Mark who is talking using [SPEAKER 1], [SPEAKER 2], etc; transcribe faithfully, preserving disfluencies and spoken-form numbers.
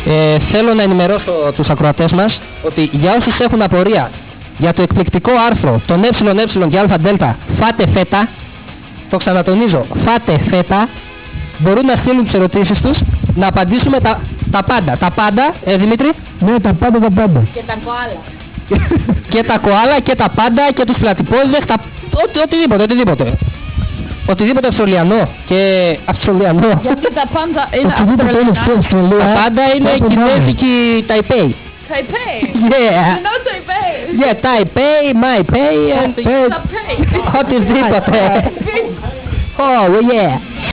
[SPEAKER 1] Ε, θέλω να ενημερώσω τους ακροατές μας ότι για όσους έχουν απορία για το εκπληκτικό άρθρο των ΕΕ και ΑΔ φάτε φέτα, το ξανατονίζω, φάτε φέτα, μπορούν να στείλουν τις ερωτήσεις τους, να απαντήσουμε τα, τα πάντα. Τα πάντα, ε Δημήτρη?
[SPEAKER 2] Ναι, τα πάντα, τα πάντα.
[SPEAKER 3] Και τα κοάλα.
[SPEAKER 1] Και τα κοάλα και τα πάντα και τους πλατυπόδες, τα... Οτι, οτιδήποτε, οτιδήποτε. Οτιδήποτε αυστραλιανό και αυστραλιανό.
[SPEAKER 3] Γιατί τα πάντα είναι
[SPEAKER 2] Οτιδήποτε είναι στην
[SPEAKER 3] αυστραλιανά.
[SPEAKER 2] Αυστραλία.
[SPEAKER 1] Τα πάντα είναι
[SPEAKER 2] Κάπου
[SPEAKER 1] κινέζικη Ταϊπέι.
[SPEAKER 3] Taipei.
[SPEAKER 1] Yeah.
[SPEAKER 3] You know Taipei.
[SPEAKER 1] Yeah, Taipei, my pay and
[SPEAKER 2] Taipei.
[SPEAKER 3] Taipei.
[SPEAKER 1] οτιδήποτε. Oh, yeah.